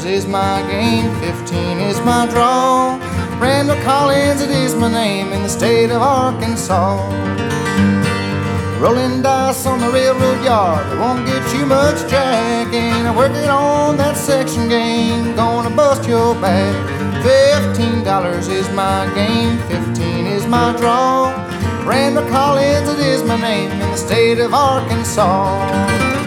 is my game, 15 is my draw. Randall Collins, it is my name in the state of Arkansas. Rolling dice on the railroad yard, it won't get you much jacking. I'm working on that section game, gonna bust your back. $15 is my game, 15 is my draw. Randall Collins, it is my name in the state of Arkansas.